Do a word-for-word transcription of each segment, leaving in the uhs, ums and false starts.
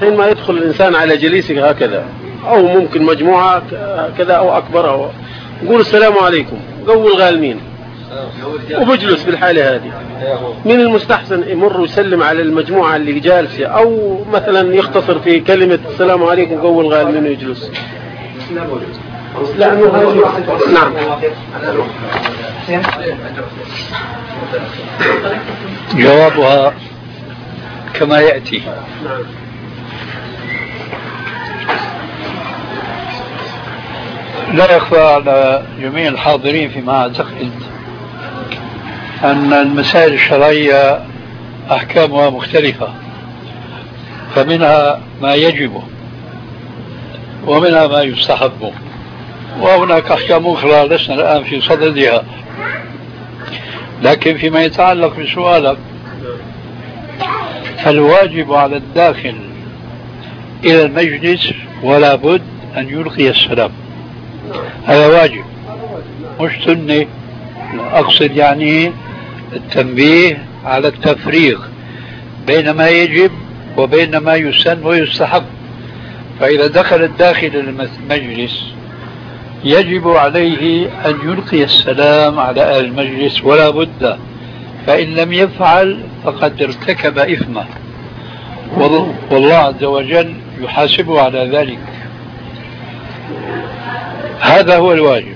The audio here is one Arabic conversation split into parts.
حينما يدخل الإنسان على جليسك هكذا أو ممكن مجموعة كذا أو أكبر أو يقول السلام عليكم قول غالمين وبجلس بالحالة هذه، من المستحسن يمر ويسلم على المجموعة اللي جالسة أو مثلا يختصر في كلمة السلام عليكم قول غالمين ويجلس؟ لأنه نعم. جوابها كما يأتي. لا يخفى على جميع الحاضرين فيما أعتقد أن المسائل الشرعية أحكامها مختلفة، فمنها ما يجب ومنها ما يستحب، وهناك أحكام أخرى لسنا الآن في صددها. لكن فيما يتعلق بسؤالك، فالواجب على الداخل إلى المجلس ولا بد أن يلقي السلام، هذا واجب مش سنة. أقصد يعني التنبيه على التفريق بين ما يجب وبين ما يسن ويستحب. فإذا دخل الداخل المجلس يجب عليه أن يلقي السلام على أهل المجلس ولا بد، فإن لم يفعل فقد ارتكب إثما والله عز وجل يحاسبه على ذلك. هذا هو الواجب.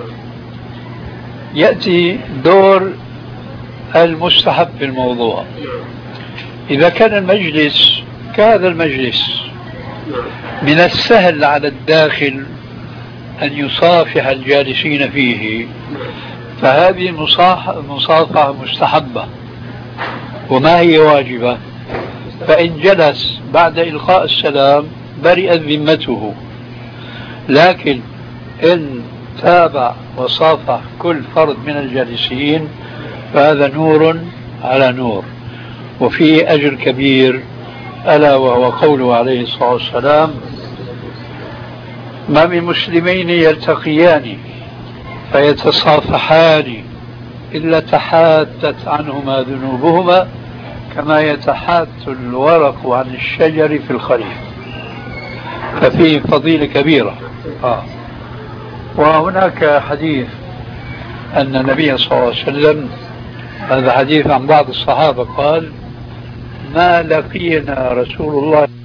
يأتي دور المستحب في الموضوع. إذا كان المجلس كهذا المجلس من السهل على الداخل أن يصافح الجالسين فيه، فهذه المصافحة مستحبة. وما هي واجبة؟ فإن جلس بعد إلقاء السلام برئت ذمته، لكن إن تابع وصافح كل فرد من الجالسين فهذا نور على نور وفيه أجر كبير، ألا وهو قوله عليه الصلاة والسلام: ما من مسلمين يلتقيان فيتصافحان إلا تحاتت عنهما ذنوبهما كما يتحات الورق عن الشجر في الخريف. ففيه فضيلة كبيرة. آه. وهناك حديث أن النبي صلى الله عليه وسلم، هذا حديث عن بعض الصحابة، قال: ما لقينا رسول الله